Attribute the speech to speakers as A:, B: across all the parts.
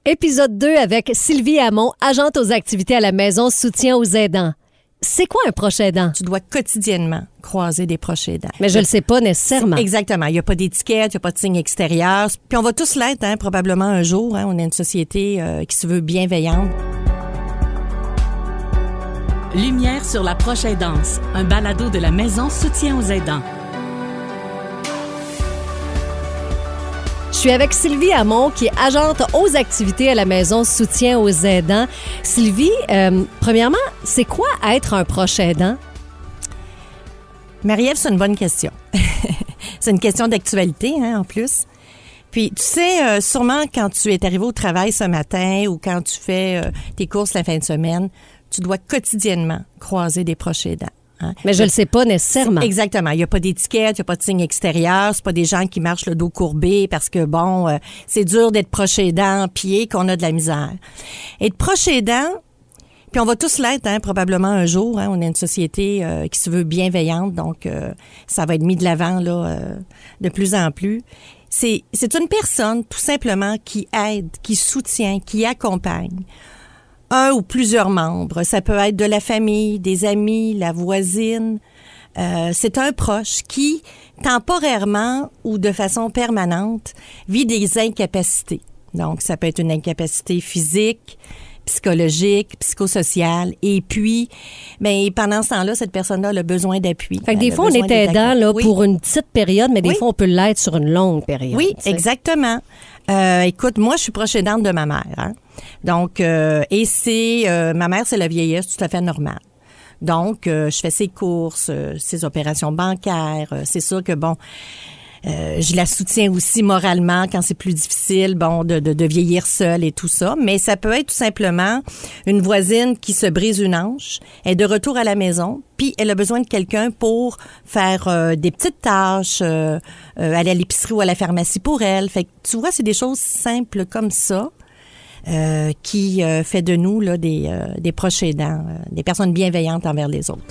A: Épisode 2 avec Sylvie Hamon, agente aux activités à la maison, soutien aux aidants. C'est quoi un proche aidant?
B: Tu dois quotidiennement croiser des proches aidants.
A: Mais je le sais pas nécessairement.
B: Exactement. Il n'y a pas d'étiquette, il n'y a pas de signe extérieur. Puis on va tous l'être, probablement un jour. On est une société qui se veut bienveillante.
C: Lumière sur la proche aidance, un balado de la maison soutien aux aidants.
A: Je suis avec Sylvie Hamon, qui est agente aux activités à la maison soutien aux aidants. Sylvie, premièrement, c'est quoi être un proche aidant?
B: Marie-Ève, c'est une bonne question. C'est une question d'actualité, en plus. Puis, tu sais, sûrement quand tu es arrivé au travail ce matin ou quand tu fais tes courses la fin de semaine, tu dois quotidiennement croiser des proches aidants.
A: Mais je le sais pas nécessairement.
B: Exactement. Il n'y a pas d'étiquette, il n'y a pas de signe extérieur. C'est pas des gens qui marchent le dos courbé parce que, c'est dur d'être proche aidant, puis qu'on a de la misère. Être proche aidant, puis on va tous l'être, probablement un jour. On est une société qui se veut bienveillante, donc ça va être mis de l'avant là de plus en plus. C'est une personne, tout simplement, qui aide, qui soutient, qui accompagne un ou plusieurs membres. Ça peut être de la famille, des amis, la voisine. C'est un proche qui, temporairement ou de façon permanente, vit des incapacités. Donc, ça peut être une incapacité physique, psychologique, psychosociale. Et puis, pendant ce temps-là, cette personne-là a besoin d'appui.
A: Fait que des fois, on est aidant pour une petite période, mais des fois, on peut l'être sur une longue période.
B: Oui, exactement. Écoute, moi, je suis proche aidante de ma mère. Donc, et ma mère, c'est la vieillesse tout à fait normale. Donc, je fais ses courses, ses opérations bancaires. C'est sûr que, je la soutiens aussi moralement quand c'est plus difficile, de vieillir seule et tout ça. Mais ça peut être tout simplement une voisine qui se brise une hanche, elle est de retour à la maison, puis elle a besoin de quelqu'un pour faire des petites tâches, aller à l'épicerie ou à la pharmacie pour elle. Fait que, tu vois, c'est des choses simples comme ça. Qui fait de nous là, des proches aidants, des personnes bienveillantes envers les autres.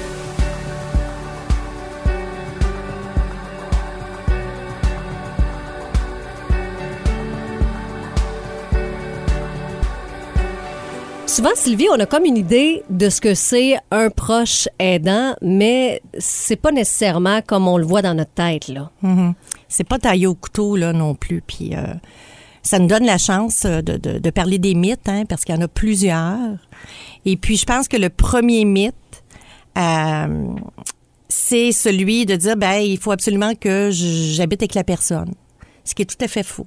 A: Souvent, Sylvie, on a comme une idée de ce que c'est un proche aidant, mais c'est pas nécessairement comme on le voit dans notre tête, là.
B: Mm-hmm. C'est pas taillé au couteau, là, non plus, puis... ça nous donne la chance de parler des mythes, parce qu'il y en a plusieurs. Et puis, je pense que le premier mythe, c'est celui de dire, il faut absolument que j'habite avec la personne. Ce qui est tout à fait faux.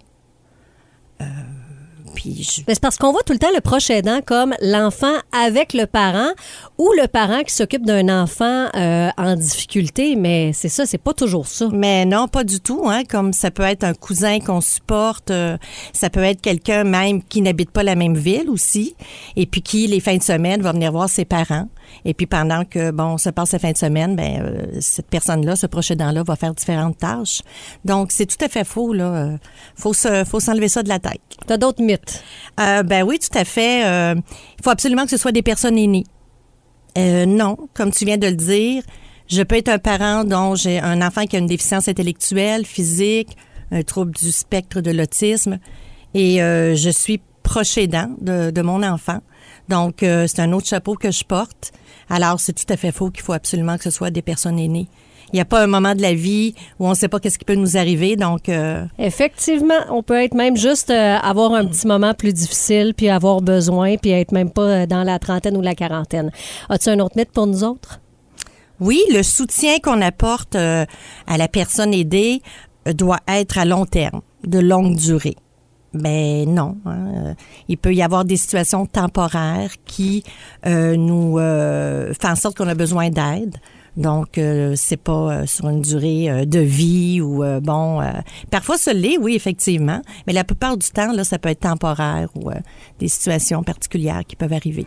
A: Mais c'est parce qu'on voit tout le temps le proche aidant comme l'enfant avec le parent ou le parent qui s'occupe d'un enfant en difficulté, mais c'est ça, c'est pas toujours ça.
B: Mais non, pas du tout, comme ça peut être un cousin qu'on supporte, ça peut être quelqu'un même qui n'habite pas la même ville aussi, et puis qui, les fins de semaine, va venir voir ses parents. Et puis pendant que, se passe la fin de semaine, cette personne-là, ce proche aidant-là, va faire différentes tâches. Donc, c'est tout à fait faux, là. Faut s'enlever ça de la tête.
A: T'as d'autres mythes?
B: Oui, tout à fait. Il faut absolument que ce soit des personnes aînées. Non, comme tu viens de le dire, je peux être un parent dont j'ai un enfant qui a une déficience intellectuelle, physique, un trouble du spectre de l'autisme, et je suis proche aidant de mon enfant. Donc, c'est un autre chapeau que je porte. Alors, c'est tout à fait faux qu'il faut absolument que ce soit des personnes aînées. Il n'y a pas un moment de la vie où on ne sait pas qu'est-ce qui peut nous arriver, donc...
A: Effectivement, on peut être même juste avoir un petit moment plus difficile, puis avoir besoin, puis être même pas dans la trentaine ou la quarantaine. As-tu un autre mythe pour nous autres?
B: Oui, le soutien qu'on apporte à la personne aidée doit être à long terme, de longue durée. Ben non. Il peut y avoir des situations temporaires qui nous font en sorte qu'on a besoin d'aide. Donc, c'est pas sur une durée de vie ou parfois ça l'est, oui, effectivement. Mais la plupart du temps, là, ça peut être temporaire ou des situations particulières qui peuvent arriver.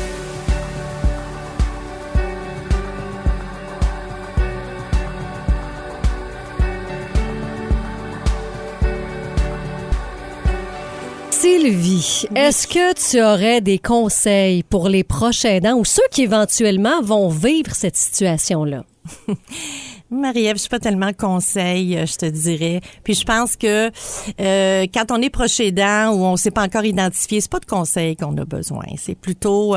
A: Sylvie, est-ce que tu aurais des conseils pour les proches aidants ou ceux qui éventuellement vont vivre cette situation-là?
B: Marie-Ève, je suis pas tellement conseil, je te dirais. Puis je pense que quand on est proche aidant ou on s'est pas encore identifié, c'est pas de conseils qu'on a besoin. C'est plutôt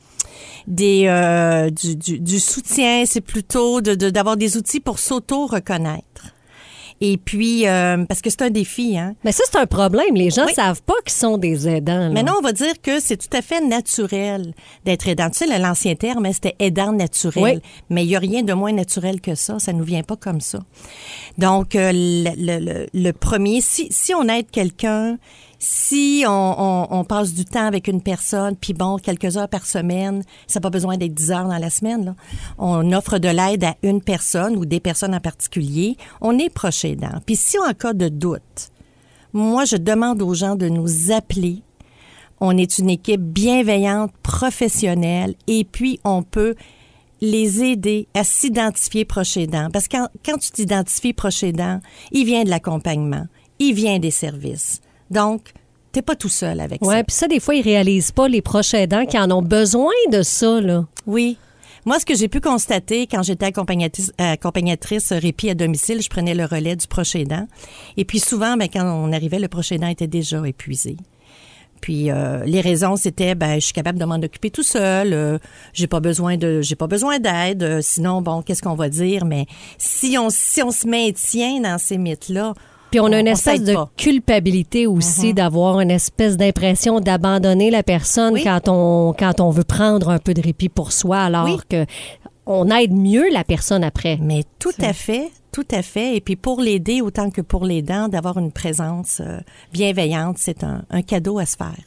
B: du soutien. C'est plutôt d'avoir des outils pour s'auto-reconnaître. Et puis, parce que c'est un défi, hein.
A: Mais ça, c'est un problème. Les gens savent pas qu'ils sont des aidants. Là.
B: Maintenant, on va dire que c'est tout à fait naturel d'être aidant. Tu sais, l'ancien terme, c'était aidant naturel.
A: Oui.
B: Mais il y a rien de moins naturel que ça. Ça nous vient pas comme ça. Donc, le premier, si on aide quelqu'un, si on passe du temps avec une personne, puis bon, quelques heures par semaine, ça n'a pas besoin d'être 10 heures dans la semaine, là. On offre de l'aide à une personne ou des personnes en particulier. On est proche aidant. Puis si en cas de doute, moi, je demande aux gens de nous appeler. On est une équipe bienveillante, professionnelle, et puis on peut les aider à s'identifier proche aidant. Parce que quand tu t'identifies proche aidant, il vient de l'accompagnement, il vient des services. Donc, t'es pas tout seul avec ça.
A: Oui, puis ça, des fois, ils réalisent pas, les proches aidants, qui en ont besoin de ça, là.
B: Oui. Moi, ce que j'ai pu constater quand j'étais accompagnatrice répit à domicile, je prenais le relais du proche aidant. Et puis souvent, quand on arrivait, le proche aidant était déjà épuisé. Puis les raisons, c'était je suis capable de m'en occuper tout seul, j'ai pas besoin d'aide, sinon bon, qu'est-ce qu'on va dire, mais si on se maintient dans ces mythes-là,
A: puis on a une espèce de culpabilité aussi d'avoir une espèce d'impression d'abandonner la personne quand on veut prendre un peu de répit pour soi, alors que on aide mieux la personne après.
B: Mais tout à fait. Et puis pour l'aider autant que pour l'aidant, d'avoir une présence bienveillante, c'est un cadeau à se faire.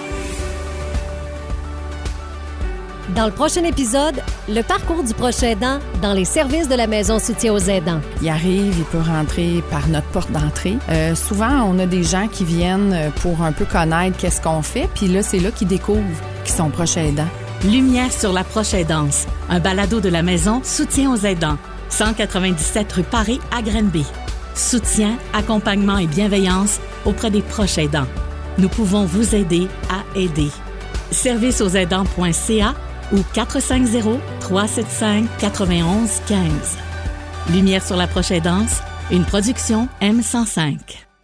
A: Dans le prochain épisode, le parcours du proche aidant dans les services de la Maison Soutien aux aidants.
D: Il arrive, il peut rentrer par notre porte d'entrée. Souvent, on a des gens qui viennent pour un peu connaître qu'est-ce qu'on fait, puis là, c'est là qu'ils découvrent qu'ils sont proches aidants.
C: Lumière sur la proche aidance, un balado de la Maison Soutien aux aidants. 197 rue Paré à Granby. Soutien, accompagnement et bienveillance auprès des proches aidants. Nous pouvons vous aider à aider. Serviceauxaidants.ca ou 450-375-9115. Lumière sur la proche aidance, une production M105.